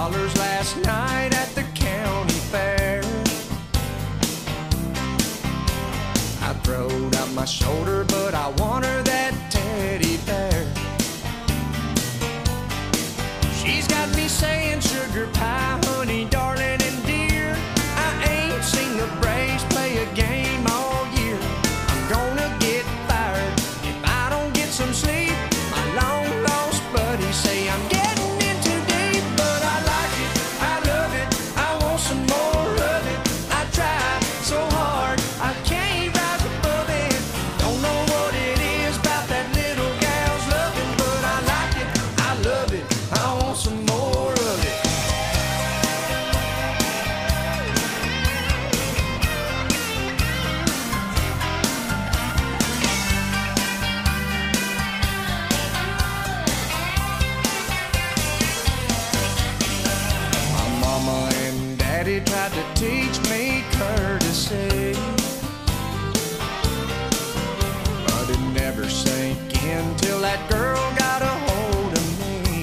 $2 last night at the county fair. I throwed out my shoulder, but I want her that teddy bear. She's got me saying sugar pie, honey, darling, and dear. I ain't seen the Braves play a game all year. I'm gonna get fired if I don't get some sleep. My long lost buddies say I'm getting in too deep, but I like it, I love it, I want some more of it. I try so hard, I can't rise above it. Don't know what it is about that little gal's loving, but I like it, I love it, I want some more of it. My mama and daddy tried to teach me courtesy, but it never sank in till that girl got a hold of me.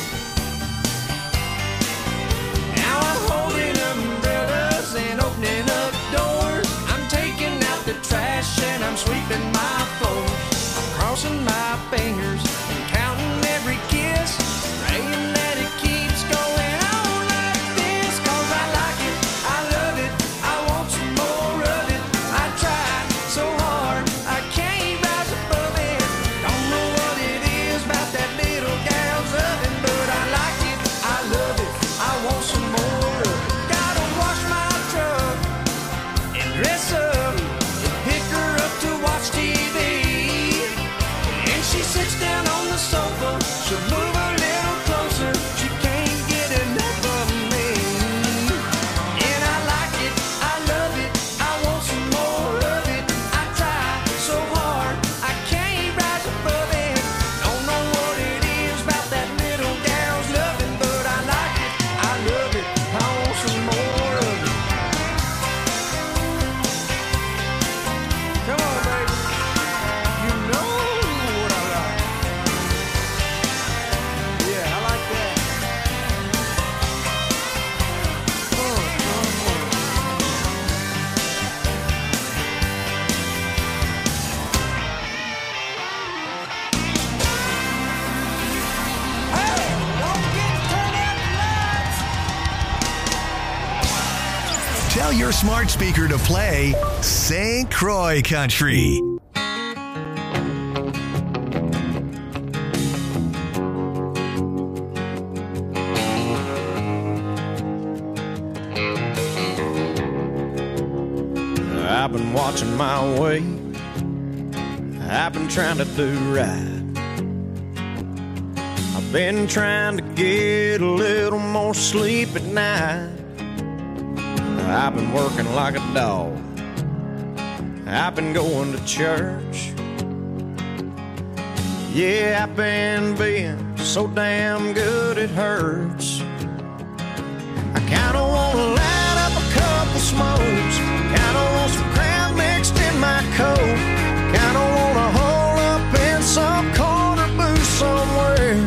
Now I'm holding umbrellas and opening up doors. I'm taking out the trash and I'm sweeping my floors. I'm crossing my fingers and counting every kiss, praying that it keeps going on like this. 'Cause I like it, I love it, I want some more of it. I try so hard, I can't rise above it. Don't know what it is about that little gal's loving, but I like it, I love it, I want some more of it. Gotta wash my truck and dress up and pick her up to watch TV. And she sits down on the sofa, she'll move a little closer, she can't get enough of me. And I like it, I love it, I want some more of it. I try so hard, I can't rise above it. Don't know what it is about that little gal's loving, but I like it, I love it, I want some more of it. Come on, baby, you know what I like. Yeah, I like that. Hey, don't get turned out nuts. Tell your smart speaker to play St. Croix Country. I've been watching my weight, I've been trying to do right. I've been trying to get a little more sleep at night. I've been working like a dog, I've been going to church. Yeah, I've been being so damn good it hurts. I kinda wanna light up a couple smokes, kinda want some crowd mixed in my coat, kinda wanna hole up in some corner booth somewhere.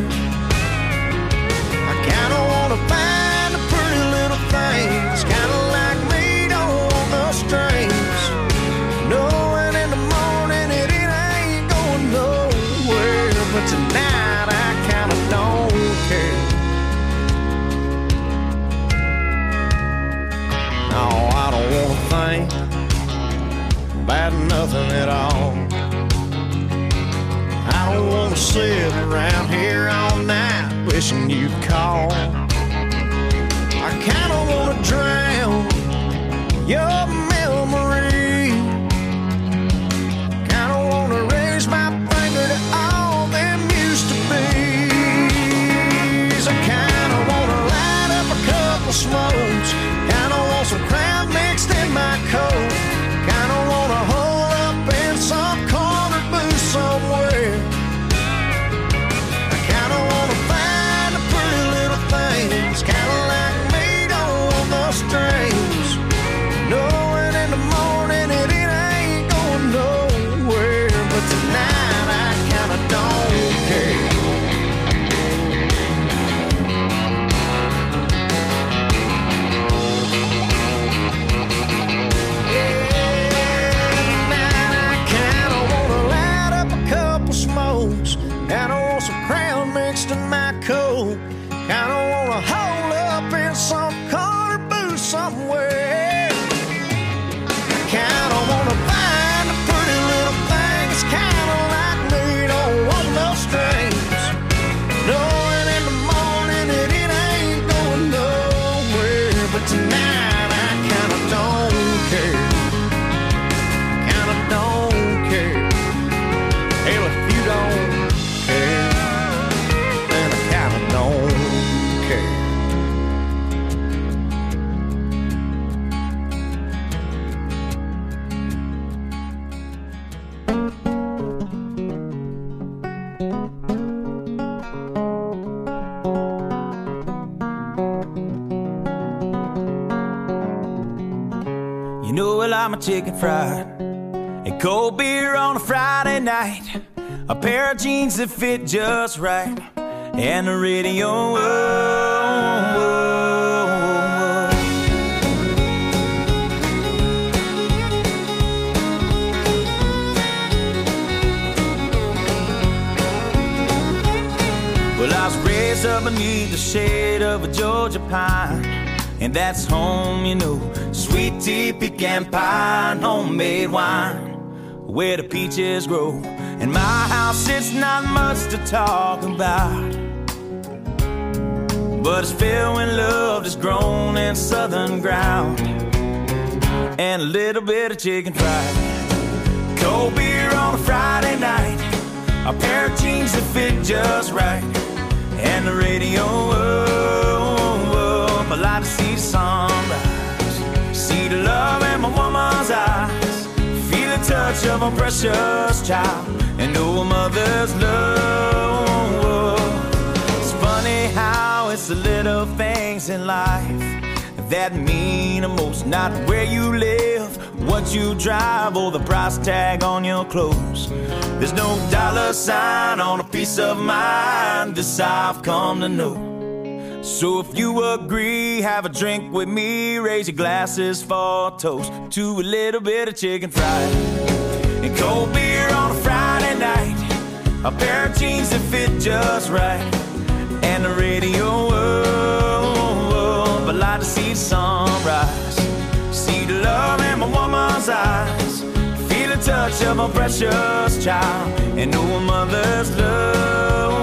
I kinda wanna find the pretty little things, kinda like me, don't want no strings, knowing in the morning it ain't going nowhere. But tonight I kinda don't care. No, I don't wanna think about nothing at all. I don't wanna sit around here all night wishing you'd call. I kinda wanna drown your memory, kinda wanna raise my finger to all them used to be's. I kinda wanna light up a couple smokes, kinda want some crowd mixed in my coat, kinda wanna hole up in some corner booth somewhere. I kinda wanna find a pretty little thing, some color booth somewhere. Kinda wanna find a pretty little thing that's kinda like me, don't want no strings. Knowing in the morning that it ain't going nowhere. But tonight I kinda don't care. Kinda don't care. Hell, if you don't care, then I kinda don't care. You know, well, I'm a chicken fried and cold beer on a Friday night, a pair of jeans that fit just right, and the radio. Well, I was raised up beneath the shade of a Georgia pine, and that's home, you know. Sweet tea, pecan pie, and homemade wine, where the peaches grow. In my house, it's not much to talk about, but it's filled with love that's grown in southern ground, and a little bit of chicken fried. Cold beer on a Friday night, a pair of jeans that fit just right, and the radio up. I like to see the sunrise, see the love in my woman's eyes, feel the touch of a precious child, and know a mother's love. It's funny how it's the little things in life that mean the most. Not where you live, what you drive, or the price tag on your clothes. There's no dollar sign on a piece of mind, this I've come to know. So if you agree, have a drink with me, raise your glasses for a toast to a little bit of chicken fried and cold beer on a Friday night, a pair of jeans that fit just right, and the radio up. I like to see the sunrise, see the love in my woman's eyes, feel the touch of a precious child, and know a mother's love.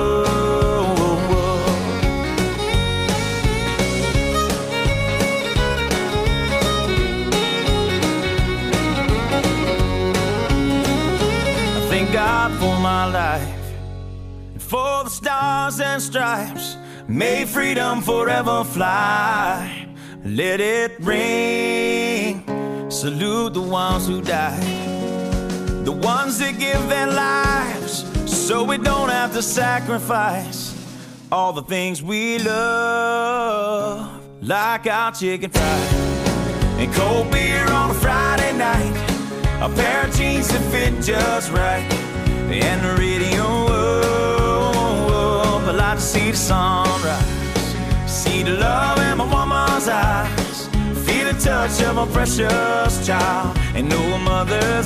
God for my life, and for the stars and stripes, may freedom forever fly. Let it ring, salute the ones who died, the ones that give their lives so we don't have to sacrifice all the things we love, like our chicken fried and cold beer on a Friday night, a pair of jeans that fit just right, and the radio up. I like to see the sunrise, see the love in my woman's eyes, feel the touch of a precious child, and know a mother's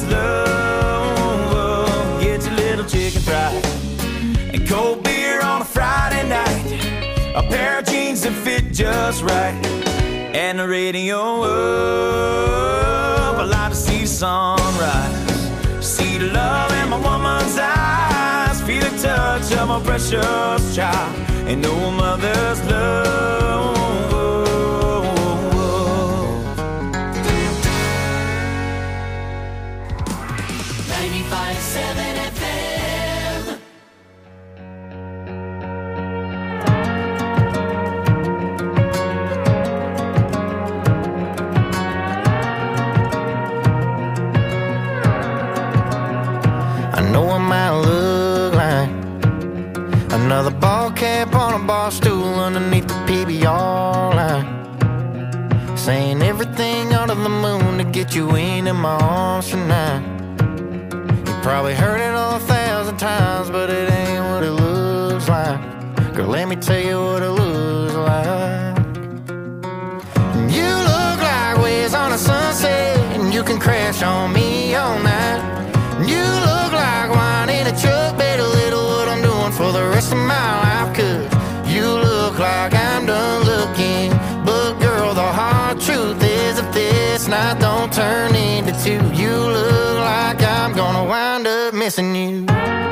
love. Get your little chicken fried and cold beer on a Friday night, a pair of jeans that fit just right, and the radio up. I like to see the sunrise, see the love in my woman's eyes, feel the touch of a precious child, and know a mother's love. 95.7 FM. I know I might look like another ball cap on a bar stool underneath the PBR line, saying everything under the moon to get you into my arms tonight. You probably heard it 1,000 times, but it ain't what it looks like. Girl, let me tell you what it looks like. You look like waves on a sunset, and you can crash on me all night. You look like wine in a truck, better little what I'm doing for the rest of my life. 'Cause you look like I'm done looking, missing you.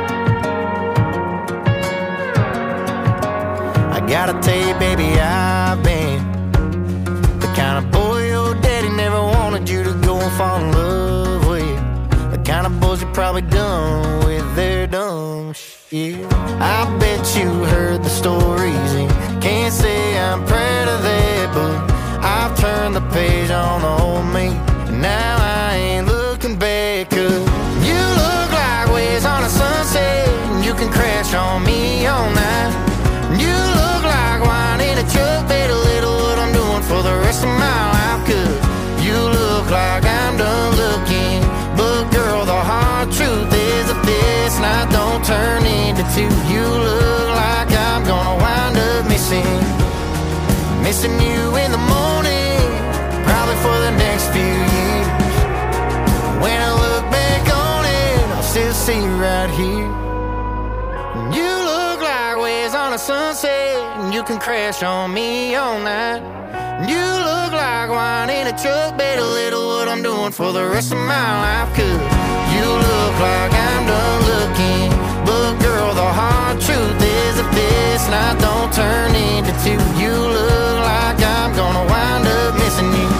I gotta tell you, baby, I've been the kind of boy your daddy never wanted you to go and fall in love with. The kind of boys you probably done with their dumb shit. I bet you heard the stories and can't say I'm proud of that, but I've turned the page on the old me, and now I ain't looking back. 'Cause you look like waves on a sunset, and you can crash on me all night. You look like wine in a truck, bet a little what I'm doing for the rest of my life. 'Cause you look like I'm done looking, but girl, the hard truth is if this night don't turn into two, you look like I'm gonna wind up missing you in the morning, probably for the next few years. When I look back on it, I'll still see you right here. You look like waves on a sunset, and you can crash on me all night. You look like wine in a truck, bet a little what I'm doing for the rest of my life. 'Cause you look like I'm done looking, but girl, the hard truth is if this night don't turn into two, you look like I'm gonna wind up missing you.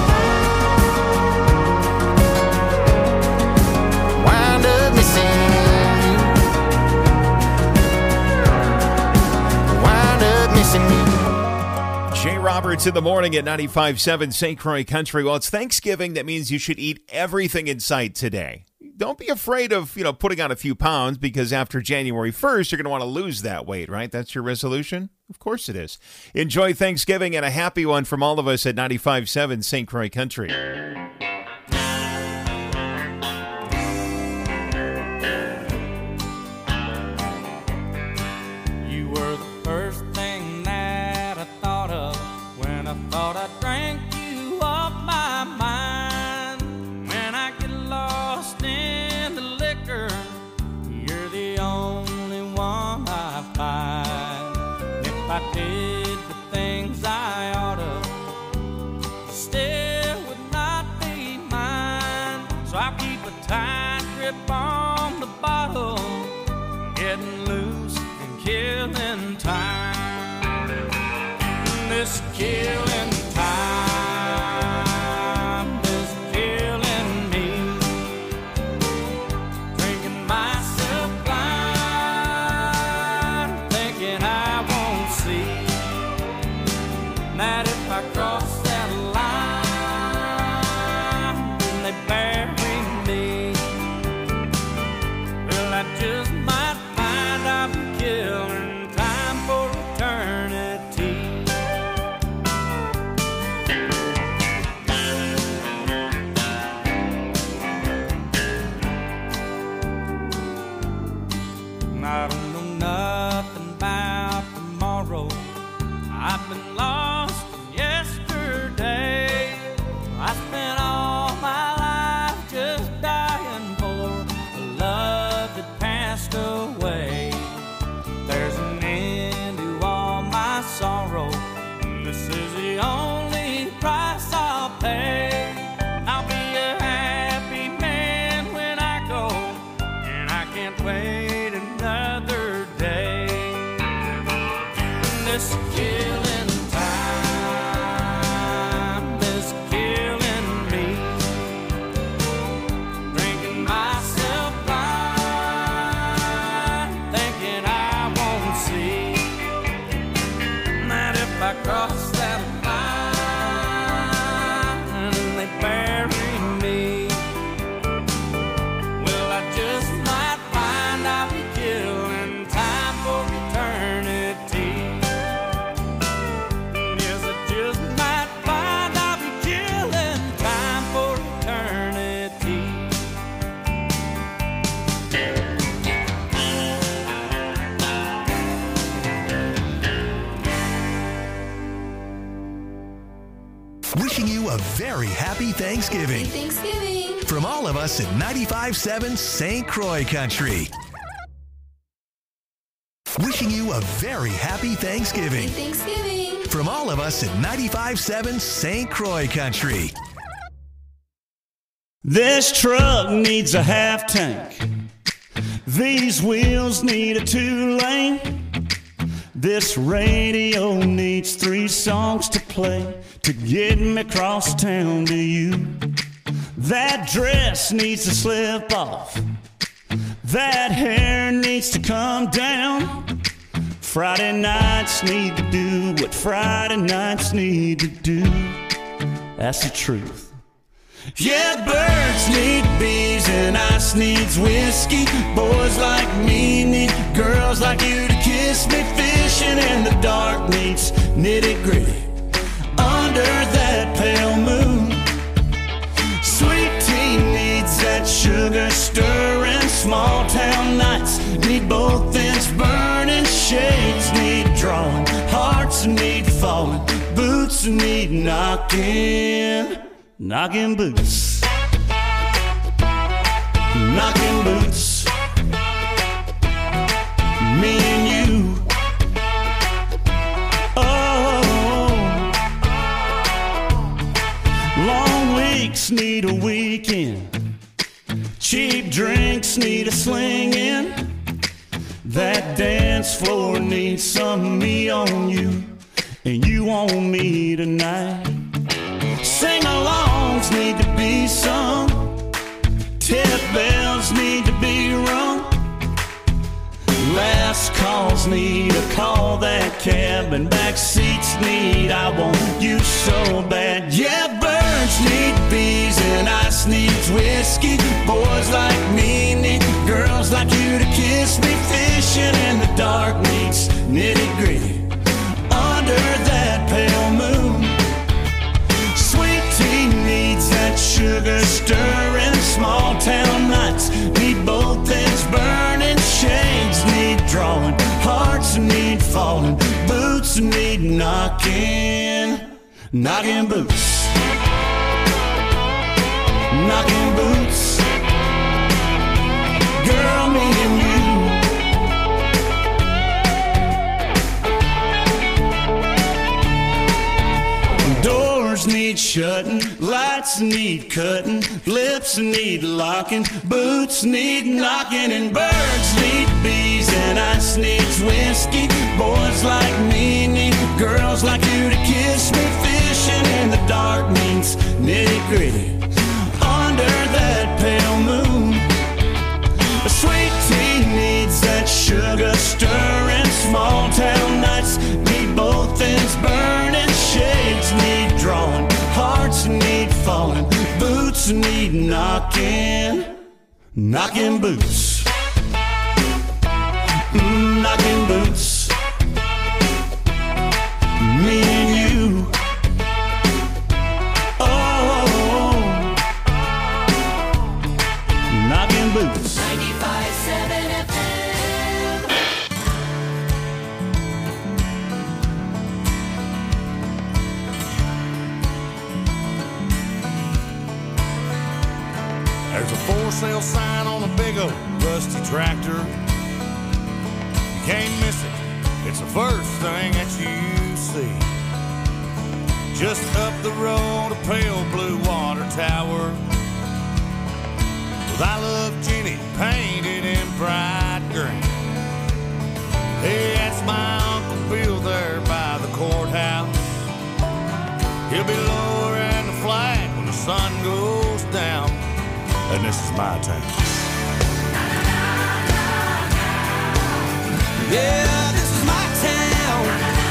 Wind up missing you. Wind up missing you. Jay Roberts in the morning at 95.7 St. Croix Country. Well, it's Thanksgiving. That means you should eat everything in sight today. Don't be afraid of, putting on a few pounds, because after January 1st, you're going to want to lose that weight, right? That's your resolution? Of course it is. Enjoy Thanksgiving, and a happy one from all of us at 95.7 St. Croix Country. You were the first thing that I thought of when I thought I drank you off my mind. When I get lost in the liquor, you're the only one I find. If I did the things I oughta, still would not be mine. So I'll keep a tight grip on the bottle, getting loose and killing time. This killing time is killing me. Drinking myself blind, thinking I won't see that if I cross that line, then they bury me. Well, I just might find I'm killing time for eternity. I don't know nothing about tomorrow. I've been lost in yesterday. I spent all my life just dying for a love that passed away. There's an end to all my sorrow, and this is the only price I'll pay. I'll be a happy man when I go, and I can't wait another day. This killing time is killing me. Drinking myself blind, thinking I won't see that if I cross that line, they bury me. Well, I just might find I'll be killing time for eternity. Yes, I just might find I'll be killing time for eternity. Wishing you a very happy Thanksgiving. Thanksgiving. From all of us at 95.7 St. Croix Country. Wishing you a very happy Thanksgiving. Thanksgiving. From all of us at 95.7 St. Croix Country. This truck needs a half tank. These wheels need a 2-lane. This radio needs 3 songs to play to get me across town to you. That dress needs to slip off. That hair needs to come down. Friday nights need to do what Friday nights need to do. That's the truth. Yeah, birds need bees and ice needs whiskey. Boys like me need girls like you to kiss me. Fishing in the dark needs nitty-gritty under that pale moon. Sweet tea needs that sugar stirring. Small town nights need both ends burning. Shades need drawing, hearts need falling, boots need knocking. Knocking boots, knocking boots, me and you. Oh, long weeks need a weekend. Cheap drinks need a sling-in. That dance floor needs some me on you, and you on me tonight. Sing-alongs need to be sung. Tip bells need to be rung. Last calls need a call. That cab and back seats need I want you so bad. Yeah, birds need bees and ice needs whiskey. Boys like me need girls like you to kiss me. Fishing in the dark needs nitty-gritty under that pale moon. Sweet tea needs that sugar stirring. Small town nights need both ends burning. Shades need drawing, hearts need falling, boots need knocking. Knocking boots, knocking boots. Girl, me and you. Doors need shutting, lights need cutting, lips need locking, boots need knocking, and birds need bees and ice needs whiskey. Boys like me need girls like you to kiss me. Fishing in the dark needs nitty-gritty under that pale moon. A sweet tea needs that sugar stirring. Small town nights need both ends burning. Shades need drawing, hearts need falling, boots need knocking. Knocking boots, knocking boots, me and you. Oh, knocking boots. 95.7 FM. There's a for sale sign on a big old rusty tractor. You can't miss it. It's the first thing that you see. Just up the road, a pale blue water tower with I Love Jenny painted in bright green. Hey, that's my Uncle Bill there by the courthouse. He'll be lowering the flag when the sun goes down. And this is my town. Yeah, this is my town.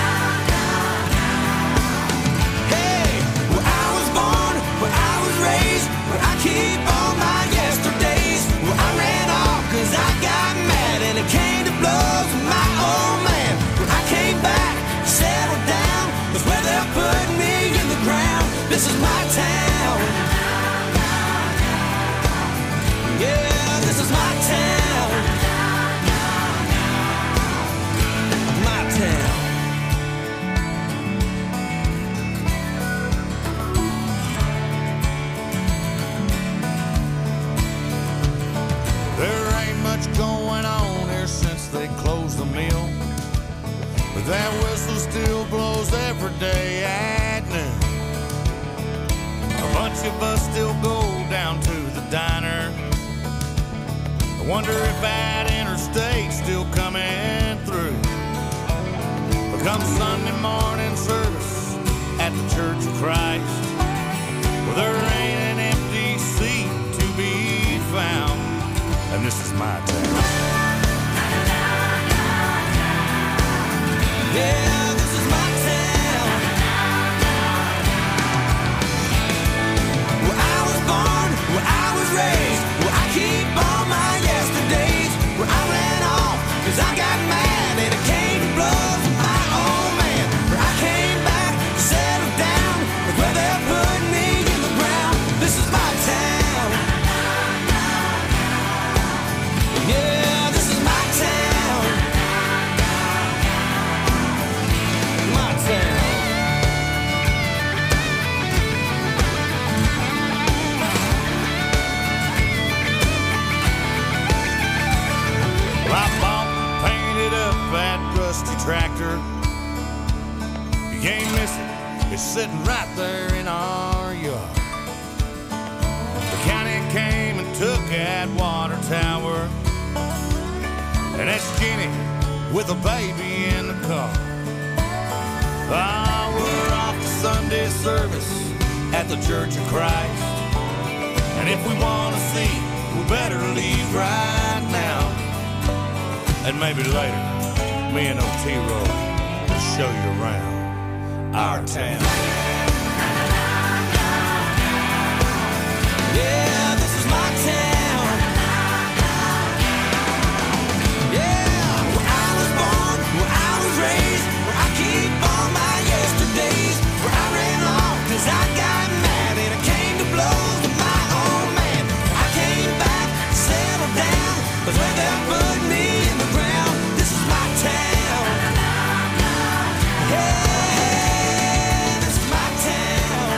Hey, where I was born, where I was raised, where I keep all my yesterdays. Where I ran off cause I got mad and it came to blows with my old man. Where I came back, settled down, that's where they're putting me in the ground. This is my town. Yeah, this is my town. My town. There ain't much going on here since they closed the mill, but that whistle still blows every day at noon. A bunch of us still go down to the diner. I wonder if that Come Sunday morning service at the Church of Christ, well, there ain't an empty seat to be found, and this is my town. Yeah, this is my town. Where I was born, where I was raised, where I keep all my yesterdays, where I ran off 'cause I got mad and it came to blows with my old man. Where I came back to settle down with where they're putting me in the ground. This is my town. Yeah, this is my town. My town. I bought and painted up that rusty tractor. You can't miss it. It's sitting right there in our yard. The county came and took that water tower, and that's Jenny with a baby in the car. Ah, we're off to Sunday service at the Church of Christ, and if we want to see, we better leave right now. And maybe later, me and Otero will show you around our town. Yeah, this is my town. Yeah, where I was born, where I was raised, where I keep all my yesterdays, where I ran off 'cause I got mad and it came to blows with my old man. I came back, settled down, 'cause where they're putting me in the ground. This is my town. Yeah, this is my town.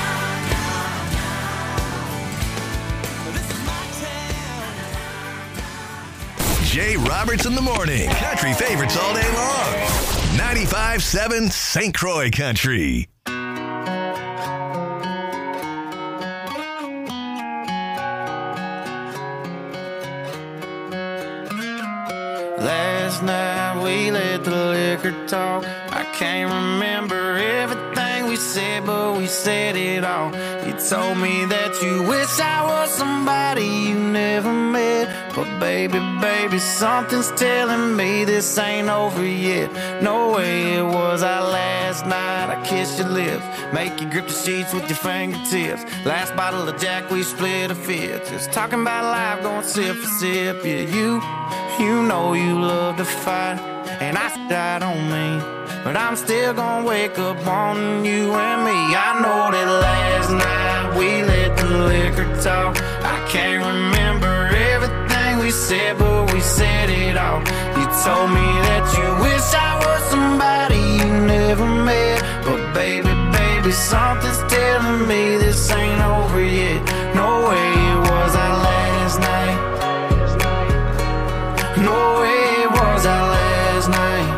This is my town. Jay Roberts in the morning. Country favorites all day long. 95.7 St. Croix Country. Last night we let the liquor talk. I can't remember everything we said, but we said it all. You told me that you wish I was somebody you never met. But baby, baby, something's telling me this ain't over yet. No way it was our last night. I kissed your lips, make you grip the sheets with your fingertips. Last bottle of Jack, we split a fifth. Just talking about life, going sip for sip. Yeah, you know you love to fight, and I died on me, but I'm still gonna wake up wanting you and me. I know that last night we let the liquor talk. I can't remember everything we said, but we said it all. You told me that you wish I was somebody you never met. But baby, baby, something's telling me this ain't over yet. No way it was our last night. No way it was our last night.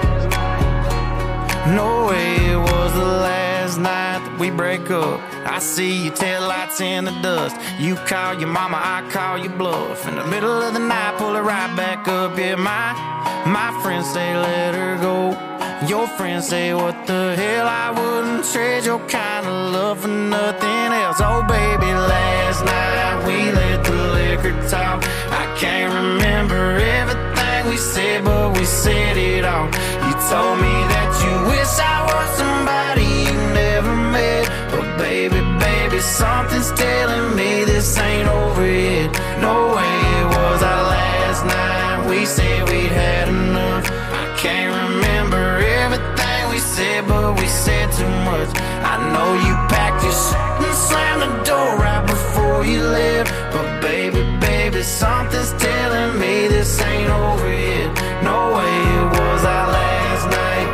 No way it was the last night that we break up. I see your taillights in the dust. You call your mama, I call your bluff. In the middle of the night, pull it right back up. Yeah, my friends say let her go. Your friends say what the hell, I wouldn't trade your kind of love for nothing else. Oh baby, last night we let the liquor talk. I can't remember everything we said, but we said it all. You told me that you wish I was somebody you never met. But baby, baby, something's telling me this ain't over yet. No way it was our last night. We said we'd had enough. I can't remember everything we said, but we said too much. I know you packed your shit and slammed the door right before you left. But baby, baby, something's telling me this ain't over yet. No way it was our last night.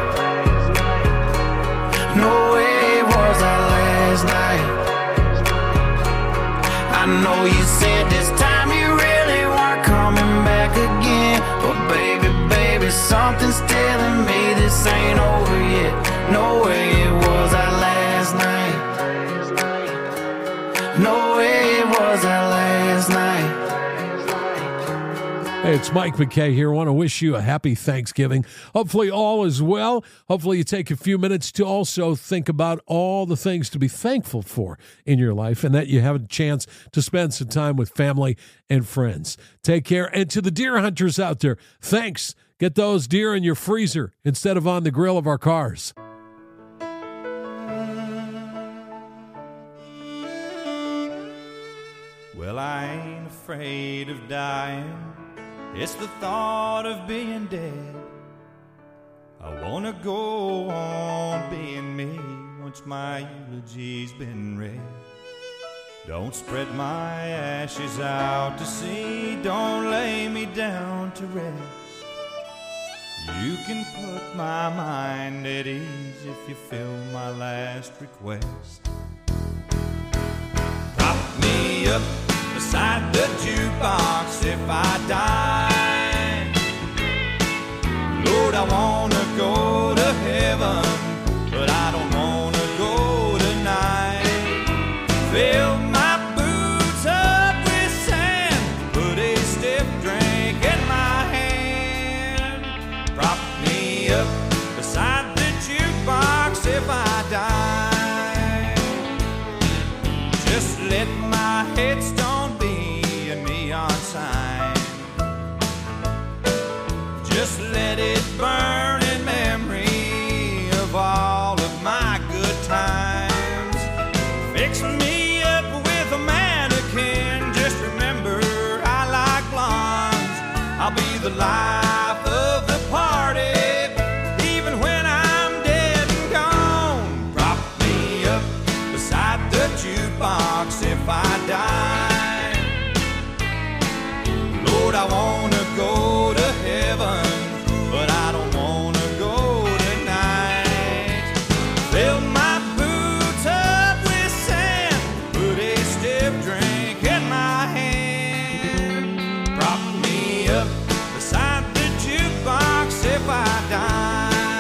No way it was our last night. I know you said this time you really weren't coming back again. But baby, baby, something's telling me this ain't over yet. No way it was our last night. No way it was our last night. Hey, it's Mike McKay here. I want to wish you a happy Thanksgiving. Hopefully all is well. Hopefully you take a few minutes to also think about all the things to be thankful for in your life and that you have a chance to spend some time with family and friends. Take care. And to the deer hunters out there, thanks. Get those deer in your freezer instead of on the grill of our cars. Well, I ain't afraid of dying. It's the thought of being dead. I wanna go on being me once my eulogy's been read. Don't spread my ashes out to sea. Don't lay me down to rest. You can put my mind at ease if you fill my last request. Prop me up beside the jukebox if I die. Lord, I wanna go to heaven, but I don't wanna go tonight. Fill my boots up with sand, put a stiff drink in my hand. Prop me up beside the jukebox if I die. Just let my headstone be a neon sign. Just let it burn in memory of all of my good times. Fix me up with a mannequin. Just remember I like blondes. I'll be the life of the party, even when I'm dead and gone. Prop me up beside the jukebox if I die. Lord, I wanna go to heaven, but I don't wanna go tonight. Fill my boots up with sand, put a stiff drink in my hand. Prop me up beside the jukebox if I die.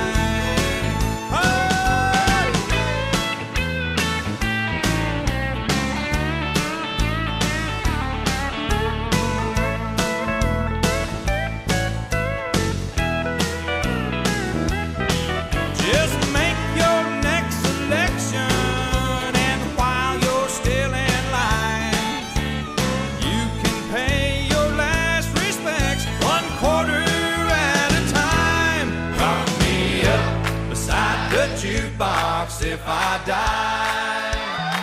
Just make your next selection, and while you're still in line, you can pay your last respects 1/4 at a time. Prop me up beside the jukebox if I die.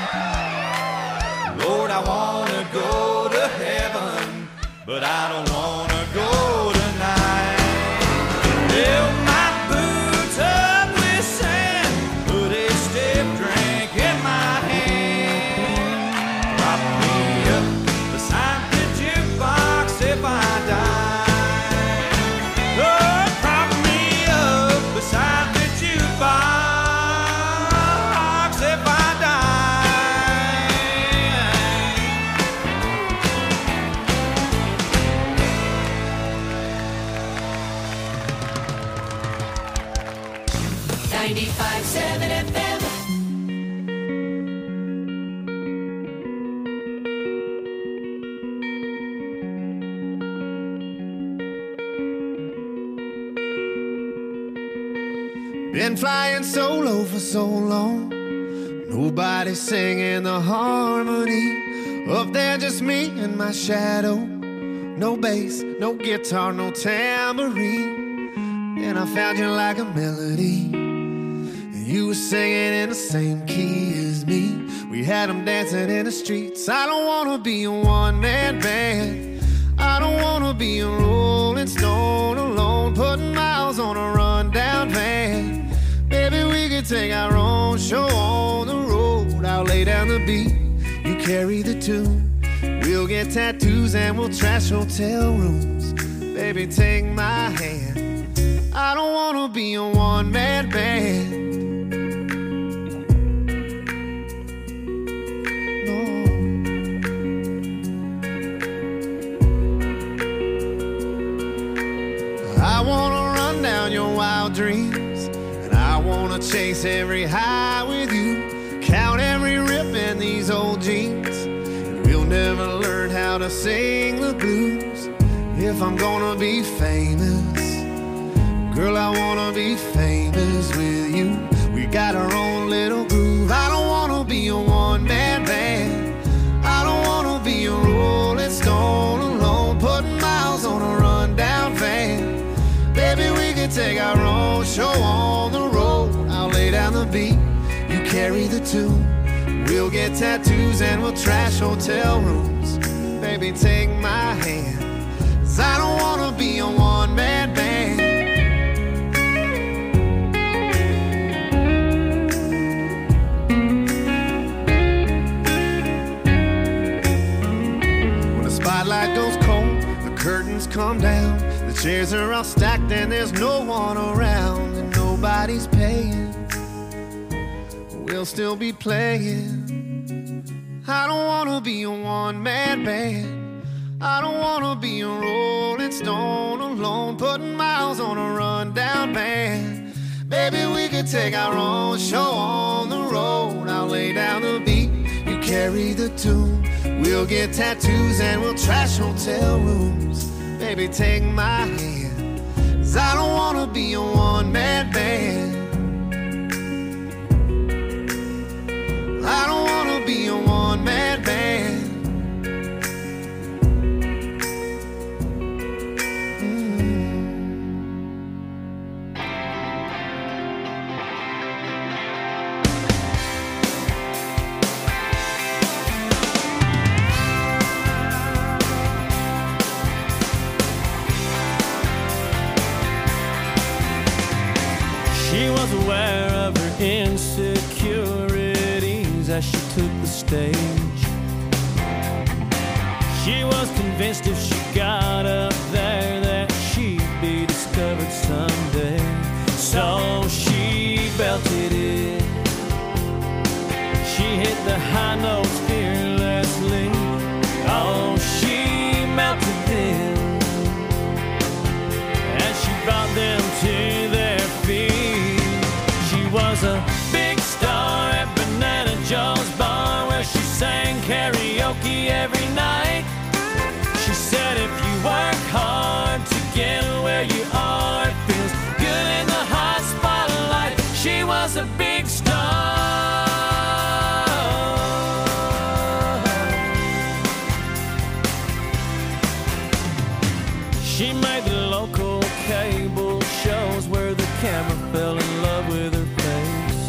Lord, I wanna go to heaven, but I don't wanna go tonight. Fill my boots up with sand, put a stiff drink in my hand. Prop me up beside the jukebox if I die. Lord, prop me up beside the jukebox if I die. 95.7 FM. Been flying solo for so long, nobody singing the harmony. Up there just me and my shadow. No bass, no guitar, no tambourine. And I found you like a melody. You were singing in the same key as me. We had them dancing in the streets. I don't wanna be a one-man band. I don't wanna be a rolling stone alone, putting miles on a rundown van. Maybe we could take our own show on the road. I'll lay down the beat, you carry the tune. We'll get tattoos and we'll trash hotel rooms. Baby, take my hand. I don't wanna be a one-man band. I wanna run down your wild dreams, and I wanna chase every high with you, count every rip in old jeans, and we'll never learn how to sing the blues. if I'm gonna be famous. Girl, I wanna be famous with you. We got our own little groove. I don't wanna be a one-man band. I don't wanna be a Rolling Stone alone, putting miles on a rundown van. Baby, we can take our own show on the road. I'll lay down the beat, you carry the tune. We'll get tattoos and we'll trash hotel rooms. Baby, take my hand, 'cause I don't wanna be a one-man band. When the spotlight goes cold, the curtains come down, the chairs are all stacked and there's no one around, and nobody's paying, we'll still be playing. I don't wanna be a one-man band. I don't wanna be a Rolling Stone alone, putting miles on a rundown van. Baby, we could take our own show on the road. I'll lay down the beat, you carry the tune. We'll get tattoos and we'll trash hotel rooms. Baby, take my hand, 'cause I don't wanna be a one-man band. I don't wanna be a one-man band. She was aware of her insecurities as she took the stage. She was convinced if she got up there that she'd be discovered someday. So she belted it. She hit the high notes fearlessly. Oh, she melted them as she brought them to their feet. She was a big star at Banana Joe's bar where she sang karaoke every night. She said if you work hard to get where you are, it feels good in the hot spotlight. She was a big star. She made the local cable shows where the camera fell in love with her face.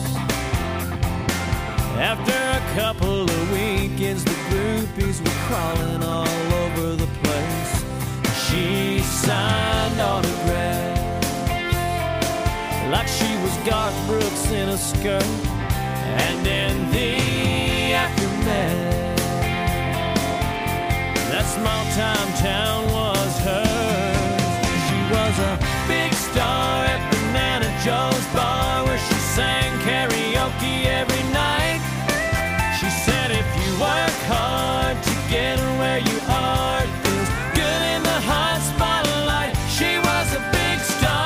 After a couple of weekends, the groupies were crawling all over the place. She signed autographs like she was Garth Brooks in a skirt. And in the aftermath, that small-time town was hers. She was a big star at Banana Joe's bar where she sang karaoke every night. She said if you work hard to get where you are, it feels good in the hot spotlight. She was a big star.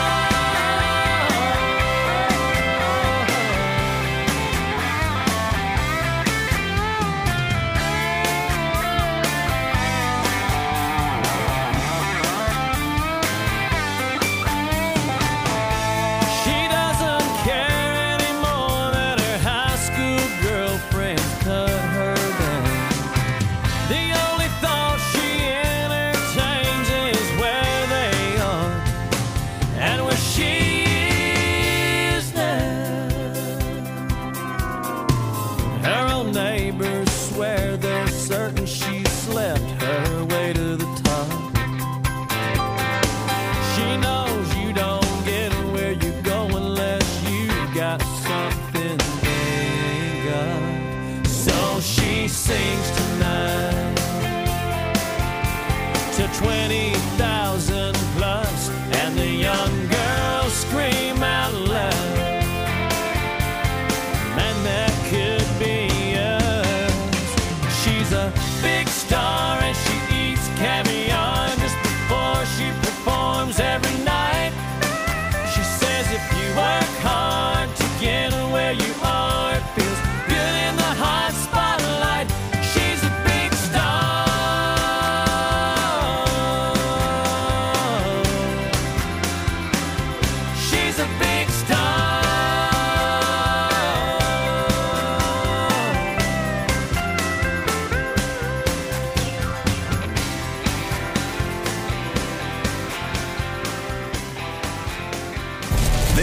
She doesn't care anymore that her high school girlfriends cut her down. The only thought she entertains is where they are and where she is now. Her own neighbors swear they're certain she slept her way to the top. She knows you don't get where you go unless you got something they ain't got. So she sings tonight to 20,000 plus, and the young girls scream out loud, man, that could be us. She's a big star and she eats caviar just before she performs every night. She says if you work hard to get where you are, it feels good in the hot spotlight. She's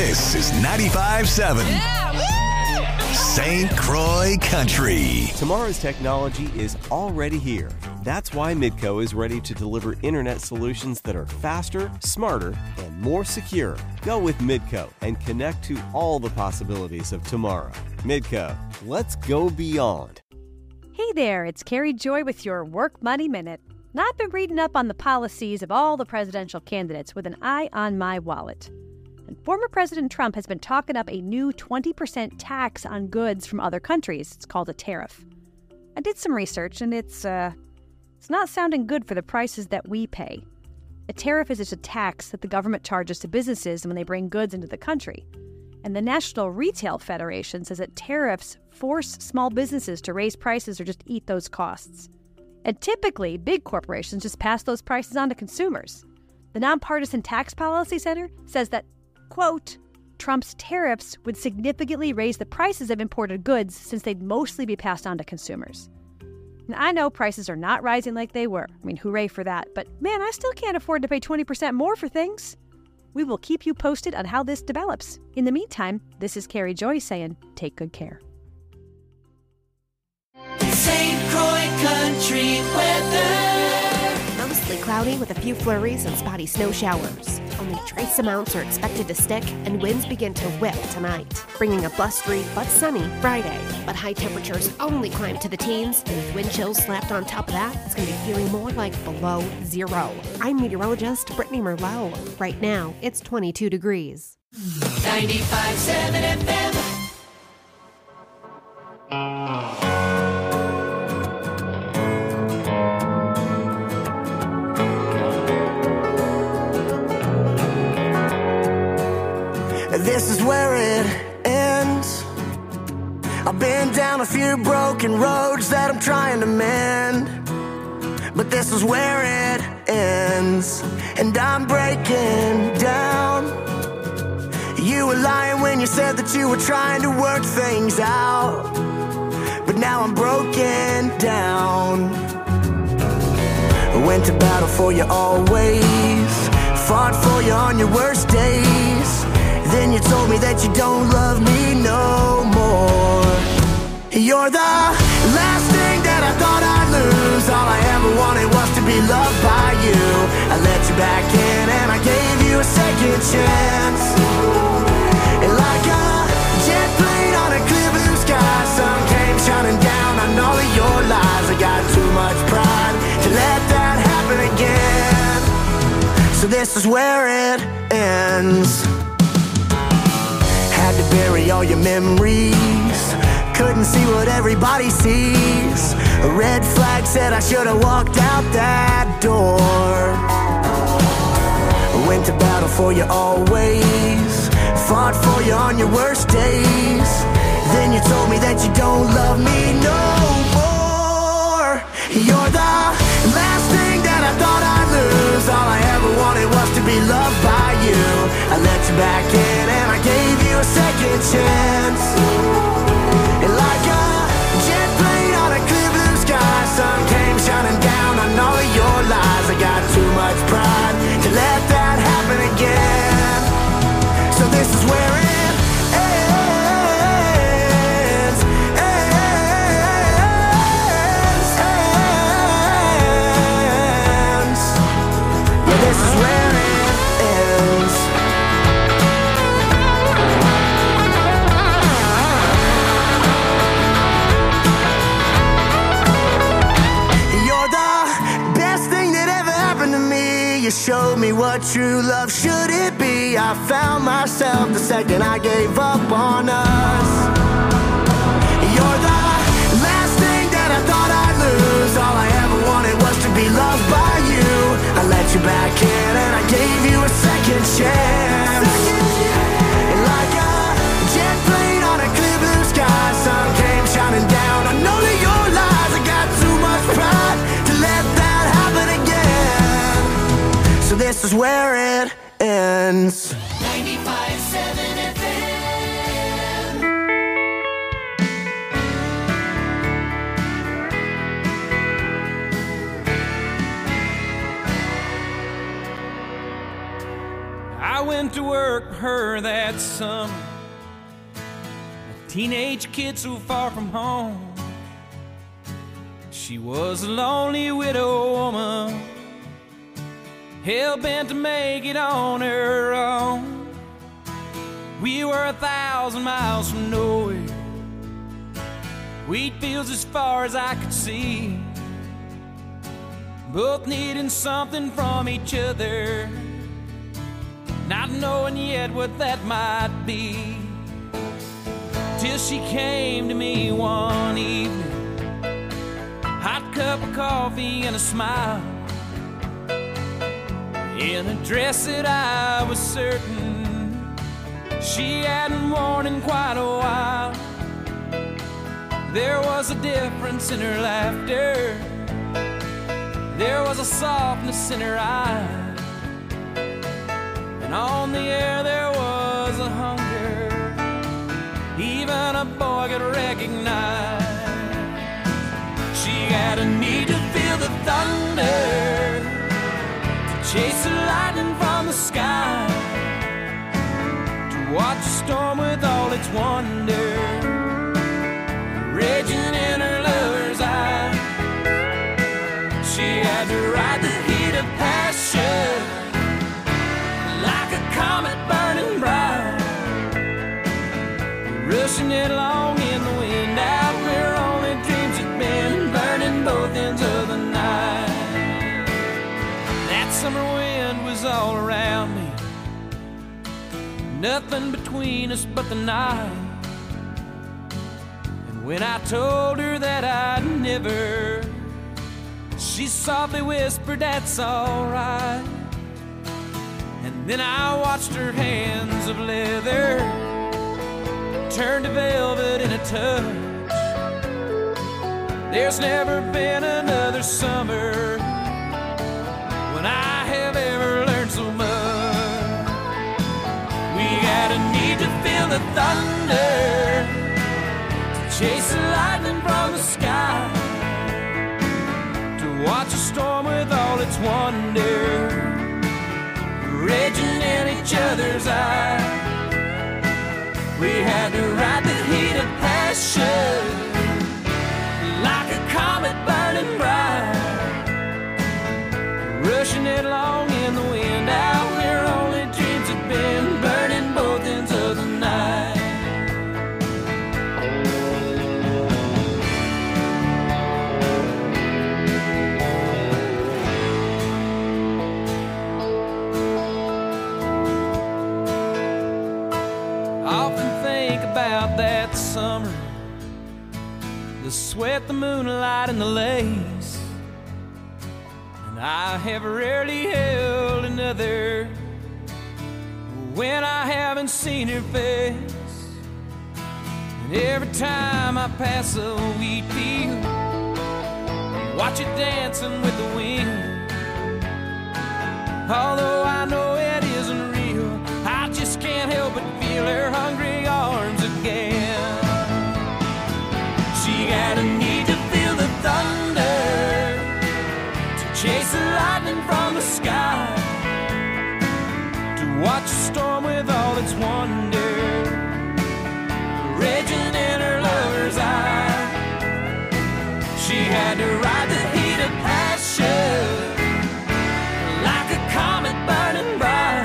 This is 95.7 St. Croix Country. Tomorrow's technology is already here. That's why Midco is ready to deliver internet solutions that are faster, smarter, and more secure. Go with Midco and connect to all the possibilities of tomorrow. Midco, let's go beyond. Hey there, it's Carrie Joy with your Work Money Minute. And I've been reading up on the policies of all the presidential candidates with an eye on my wallet. And former President Trump has been talking up a new 20% tax on goods from other countries. It's called a tariff. I did some research, and it's not sounding good for the prices that we pay. A tariff is just a tax that the government charges to businesses when they bring goods into the country. And the National Retail Federation says that tariffs force small businesses to raise prices or just eat those costs. And typically, big corporations just pass those prices on to consumers. The Nonpartisan Tax Policy Center says that, quote, Trump's tariffs would significantly raise the prices of imported goods since they'd mostly be passed on to consumers. And I know prices are not rising like they were. I mean, hooray for that. But man, I still can't afford to pay 20% more for things. We will keep you posted on how this develops. In the meantime, this is Carrie Joy saying, take good care. St. Croix Country weather. Mostly cloudy with a few flurries and spotty snow showers. Only trace amounts are expected to stick, and winds begin to whip tonight, bringing a blustery but sunny Friday. But high temperatures only climb to the teens, and with wind chills slapped on top of that, it's going to be feeling more like below zero. I'm meteorologist Brittany Merlot. Right now, it's 22 degrees. 95.7 FM. This is where it ends. I've been down a few broken roads that I'm trying to mend, but this is where it ends, and I'm breaking down. You were lying when you said that you were trying to work things out, but now I'm broken down. I went to battle for you always, fought for you on your worst days. Then you told me that you don't love me no more. You're the last thing that I thought I'd lose. All I ever wanted was to be loved by you. I let you back in and I gave you a second chance. And like a jet plane on a clear blue sky, sun came shining down on all of your lies. I got too much pride to let that happen again. So this is where it ends. Had to bury all your memories, couldn't see what everybody sees. A red flag said I should have walked out that door. I went to battle for you always, fought for you on your worst days. Then you told me that you don't love me no more. You're the last thing that I thought I'd lose. All I ever wanted was to be loved by you. I let you back in and I gave you a second chance. And like a jet plane on a clear blue sky, sun came shining down on all of your lies. I got too much pride to let that happen again. So this is where it ends. Yeah, this is where it ends. You showed me what true love should it be. I found myself the second I gave up on us. You're the last thing that I thought I'd lose. All I ever wanted was to be loved by you. I let you back in and I gave you a second chance. And like a jet plane on a clear blue sky, sun came shining down on all of your lies. I got too much pride to let that happen again. So this is where it ends. 95.7 FM. I went to work work for her that summer. A teenage kid so far from home. She was a lonely widow woman, hell-bent to make it on her own. We were 1,000 miles from nowhere, wheat fields as far as I could see, both needing something from each other, not knowing yet what that might be. Till she came to me one evening, hot cup of coffee and a smile, in a dress that I was certain she hadn't worn in quite a while. There was a difference in her laughter, there was a softness in her eyes, and on the air there was a hunger even a boy could recognize. She had a need to feel the thunder, to chase the lightning from the sky, to watch a storm with all its wonder raging in her lover's eye. She had to ride the heat of passion like a comet burning bright, rushing it along in the wind out where only dreams had been, burning both ends of the night. That summer wind was all around me, nothing between us but the night. And when I told her that I'd never, she softly whispered, "That's all right." And then I watched her hands of leather turn to velvet in a touch. There's never been another summer when I have ever learned so much. We had a need to feel the thunder, to chase the lightning from the sky, to watch a storm with all its wonder raging in each other's eyes. We had to ride the heat of passion like a comet burning bright, rushing it along in the wind out where only dreams had been, burning both ends of the night. About that summer, the sweat, the moonlight, and the lace, and I have rarely held another when I haven't seen her face. And every time I pass a wheat field, watch it dancing with the wind, although I know it isn't real, I just can't help but feel her hungry arms again. She had a need to feel the thunder, to chase the lightning from the sky, to watch a storm with all its wonder raging in her lover's eye. She had to ride the heat of passion like a comet burning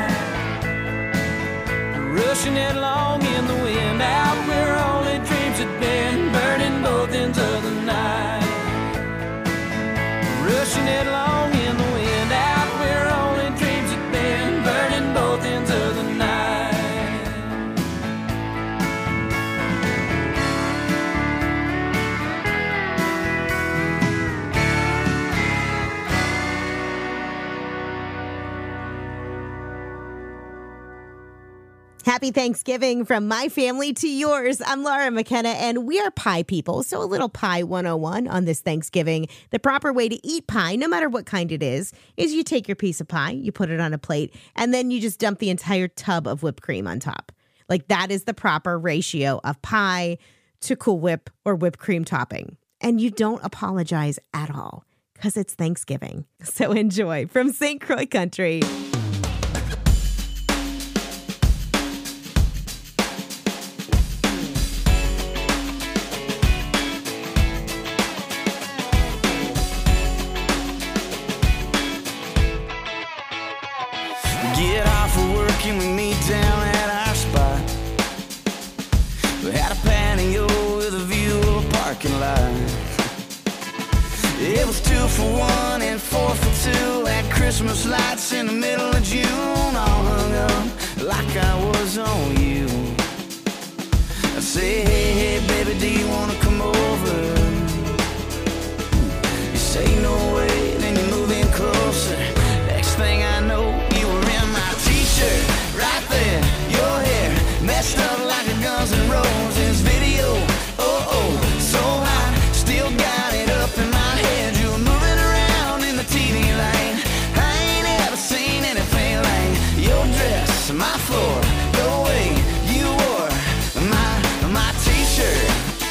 bright, rushing it along in the wind out where only dreams had been, burning both ends of the night, rushing it along in the wind out where only dreams had been, burning both ends of the night. Happy Thanksgiving from my family to yours. I'm Laura McKenna, and we are pie people. So a little pie 101 on this Thanksgiving. The proper way to eat pie, no matter what kind it is you take your piece of pie, you put it on a plate, and then you just dump the entire tub of whipped cream on top. Like, that is the proper ratio of pie to Cool Whip or whipped cream topping. And you don't apologize at all because it's Thanksgiving. So enjoy from St. Croix Country. parking lot. It was 2 for $1 and 4 for $2 at Christmas lights in the middle of June, all hung up like I was on you. I say, hey, baby, do you wanna come over? You say no way, then you move in closer. Next thing I know, you were in my t-shirt, right there, your hair messed up like a Guns N' Roses video. Oh, so hot, still got it up in my head. You were moving around in the TV lane. I ain't ever seen anything like your dress, my floor, the way you wore my t-shirt.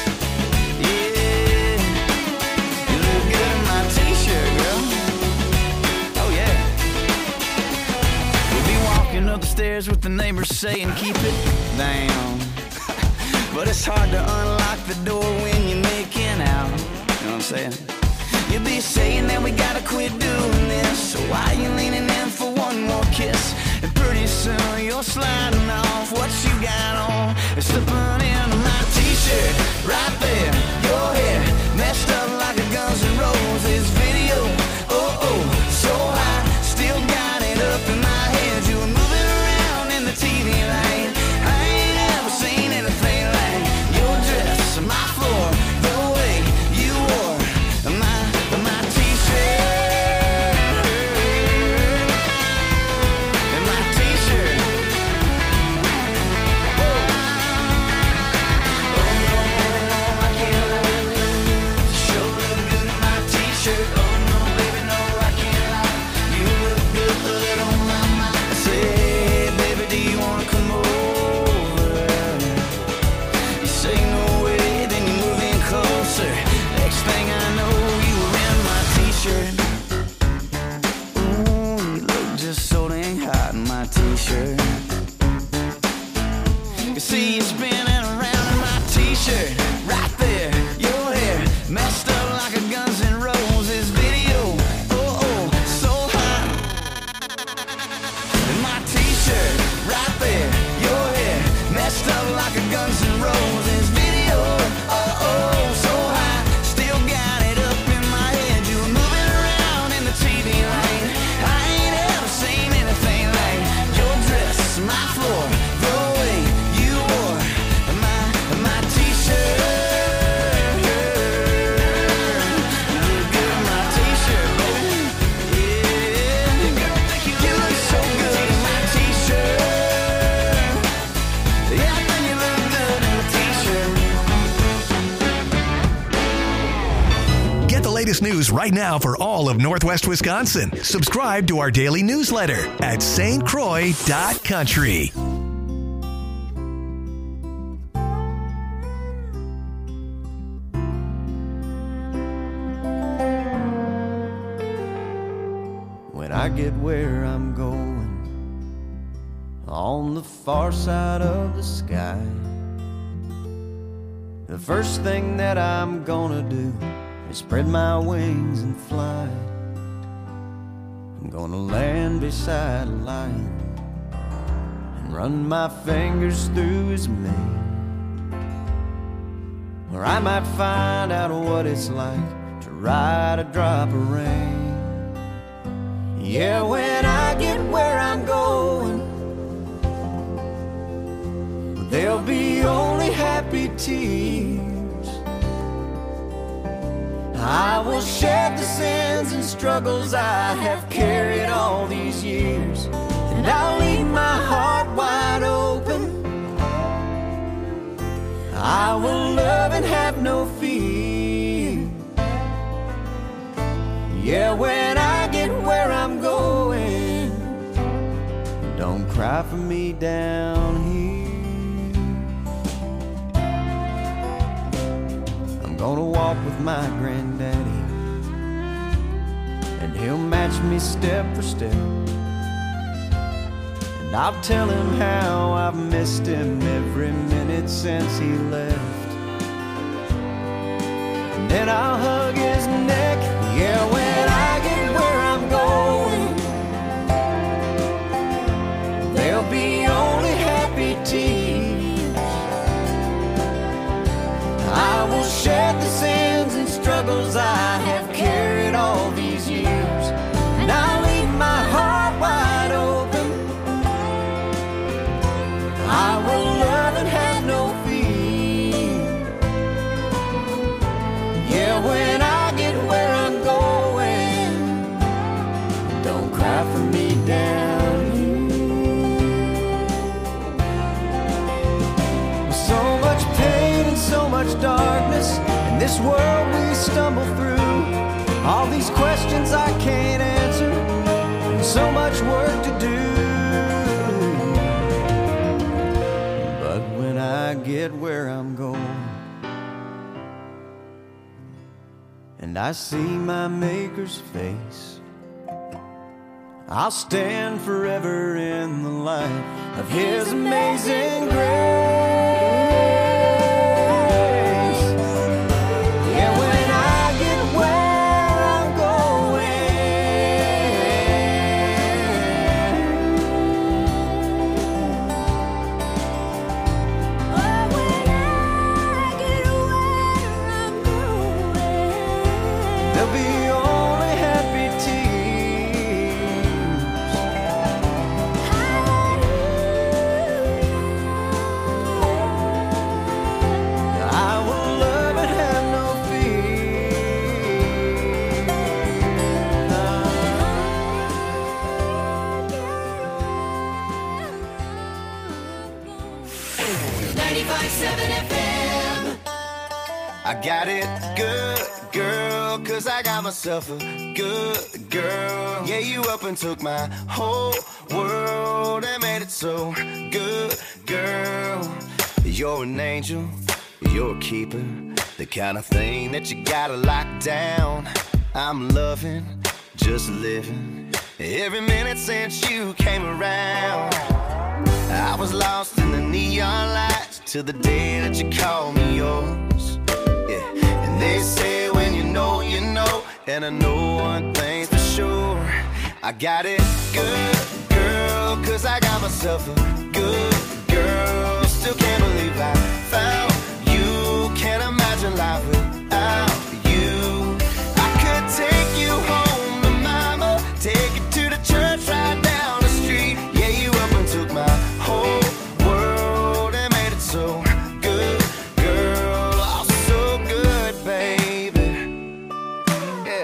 Yeah, you look good in my t-shirt, girl. Oh yeah. We'll be walking up the stairs with the neighbors saying keep it down. But it's hard to unlock the door when you're making out. You know what I'm saying? You'll be saying that we gotta quit doing this. So why you leaning in for one more kiss? And pretty soon you're sliding off what you got on and slipping into my t-shirt. Right there, your hair messed up like a Guns N' Roses video. Oh, so high, still got it up in my head. You were moving around in the TV lane. I ain't ever seen anything like your dress, my floor, the way you wore my t-shirt. And my t-shirt. Oh no, I can't lie. Sure look good in my t-shirt. Oh no, baby, no, I can't lie. You look good on my mind. I say, hey, baby, do you wanna come over? You say no way, then you move in closer. Next thing I know, you were in my t-shirt. Ooh, you look just so dang hot in my t-shirt. You see you spinning around in my t-shirt. Right there, your hair messed up like a Guns N' Roses video. Oh, so hot. In my t-shirt, right there, your hair messed up like a Guns N' Roses video. Oh, so high, still got it up in my head. You were moving around in the TV lane. I ain't ever seen anything like your dress, my floor, the way you wore my t-shirt. You look good in my t-shirt, baby. Yeah, you look so good in my t-shirt. Yeah, I think you look good in my t-shirt. Get the latest news right now for all of Northwest Wisconsin. Subscribe to our daily newsletter at stcroix.country. When I get where I'm going, on the far side of the sky, the first thing that I'm gonna do is spread my wings and fly. I'm gonna land beside a lion and run my fingers through his mane, or I might find out what it's like to ride a drop of rain. Yeah, when I get where I'm going, there'll be only happy tears. I will shed the sins and struggles I have carried all these years, and I'll leave my heart wide open. I will love and have no fear. Yeah, when I get where I'm going, don't cry for me down here. I'm gonna walk with my granddaddy, and he'll match me step for step, and I'll tell him how I've missed him every minute since he left. And then I'll hug his neck. Yeah, when I get where I'm going, there'll be only happy tears. I will shed the Now when I get where I'm going, don't cry for me down here. With so much pain and so much darkness in this world we stumble through, all these questions I can't answer, and so much work to do. But when I get where I'm going, and I see my Maker's face, I'll stand forever in the light of His amazing grace. Yeah, when I get where I'm going, there'll be only happy tears. I will love and have no fear. 95.7 FM. I got it good, girl, 'cause I got myself a good girl. Yeah, you up and took my whole world and made it so good, girl. You're an angel, you're a keeper, the kind of thing that you gotta lock down. I'm loving, just living, every minute since you came around. I was lost in the neon lights till the day that you called me yours. Yeah, and they say when you know, you know, and I know one thing's for sure. I got it good, girl, 'cause I got myself a good girl. Still can't believe I found you. Can't imagine life without you. I could take you home to mama, take you to the church right down the street. Yeah, you up and took my whole world and made it so good, girl. Oh, so good, baby. Yeah.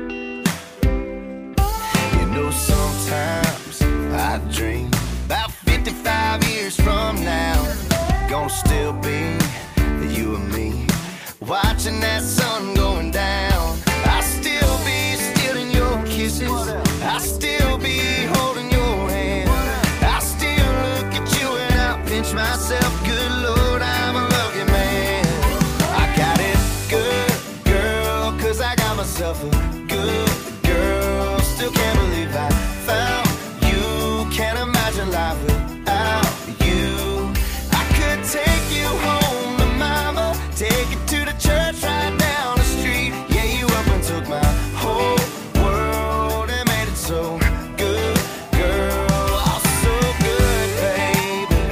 You know, sometimes I dream about 55 years from now, gonna still be you and me, watching that sun going down. I'll still be stealing your kisses, I'll still be holding your hand, I'll still look at you and I'll pinch myself. Good Lord, I'm a lucky man. I got it good, girl, 'cause I got myself a good girl. Still can't believe I found you. Can't imagine life without you. I could take you home to mama, take you to the church right down the street. Yeah, you up and took my whole world and made it so good, girl. Oh, so good, baby.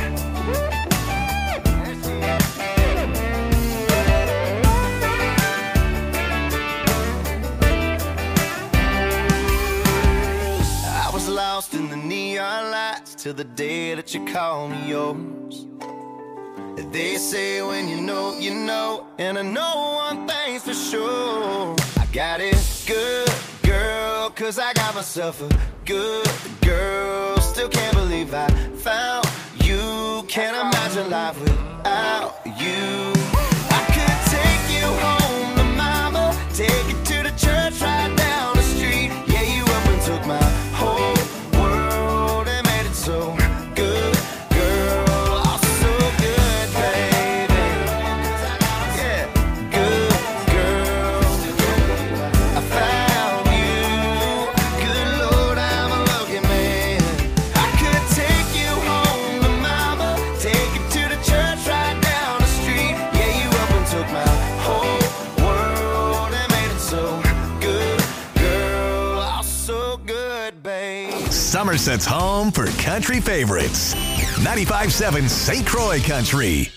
I was lost in the neon lights till the day that you called me yours. They say when you know, you know, and I know one thing's for sure. I got it good, girl, 'cause I got myself a good girl. Still can't believe I found you. Can't imagine life without you. I could take you home to mama, take you to the church right down the street. Yeah, you up and took my whole world and made it so good, girl. Oh, so good, baby. Yeah, good girl. I found you. Good Lord, I'm a lucky man. I could take you home to mama, take you to the church right down the street. Yeah, you up and took my whole world and made it so good, girl. Oh, so good, babe. Somerset's home for country favorites. 95.7 St. Croix Country.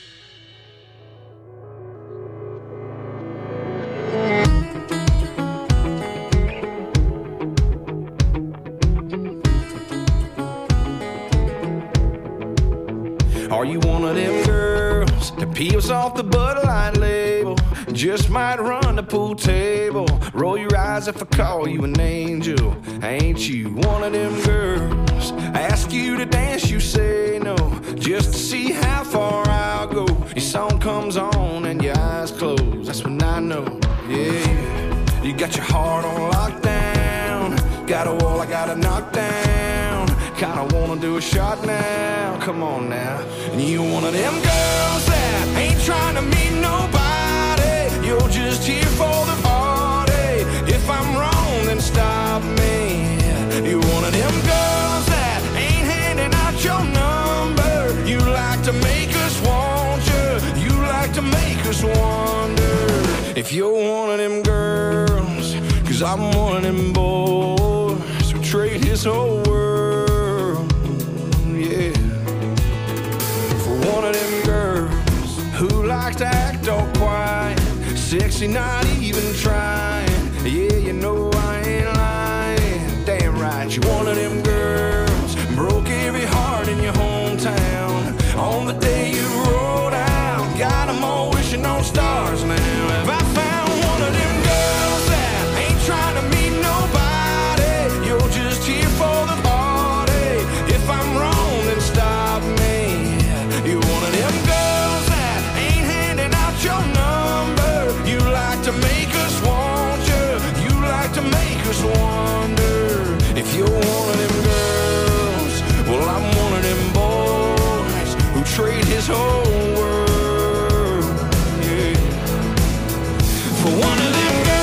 Are you one of them girls that peels off the Bud Light label Just might run the pool table. Roll your eyes if I call you an angel. Ain't you one of them girls? Ask you to dance, you say no. Just to see how far I'll go. Your song comes on and your eyes close. That's when I know, yeah. You got your heart on lockdown. Got a wall I gotta knock down. Kinda wanna do a shot now. Come on now. And you one of them girls that ain't trying to meet nobody. You're just here for the party. If I'm wrong, then stop me. You're one of them girls that ain't handing out your number. You like to make us want you. You like to make us wonder if you're one of them girls. 'Cause I'm one of them boys who trade his whole world, yeah, for one of them girls who likes to act all quiet, sexy, not even trying. Yeah, you know I ain't lying. Damn right, you're one of them girls. Broke every heart in your hometown on the day you rolled out. Got them all wishing on stars now. Have I found one of them girls that ain't trying to meet nobody? You're just here for the party. If I'm wrong, then stop me. You're one of them girls that ain't handing out your number. You like to make us want you. You like to make us wonder if you're one of them girls. Well, I'm one of them boys who trade his whole world, yeah, for one of them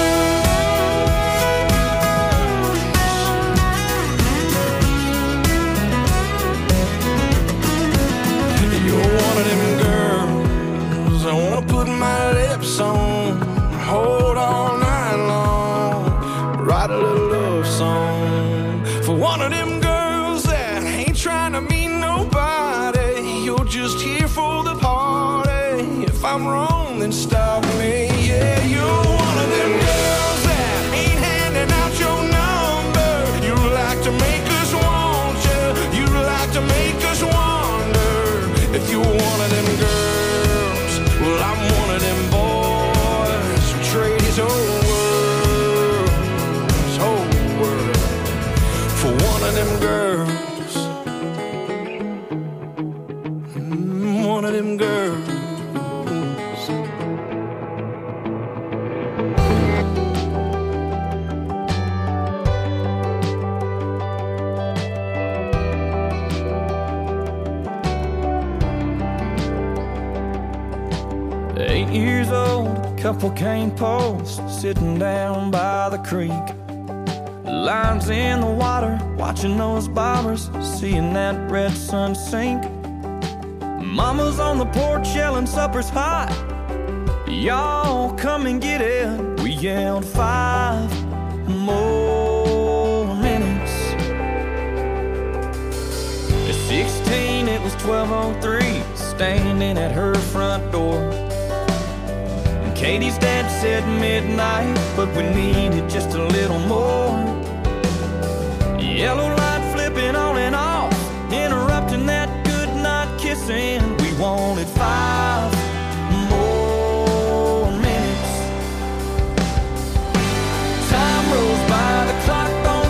girls. You're one of them girls I wanna put my lips on, hold all night long, write a little love song for one of them girls that ain't trying to meet nobody. You're just here for the party. If I'm wrong, then stop me. Yeah, you're one of them girls that ain't handing out your number. You like to make us want you. You like to make us wonder if you're one of them girls. Well, I'm one of them boys who trade his whole world for one of them girls. One of them girls. 8 years old, a couple cane posts sitting down by the creek. Lines in the water, watching those bobbers, seeing that red sun sink. Mama's on the porch yelling supper's hot. Y'all come and get it. We yelled 5 more minutes. At 16 it was 12:03, standing at her front door. And Katie's dad said midnight, but we needed just a little more. Yellow light on and off, interrupting that good night kissing. We wanted 5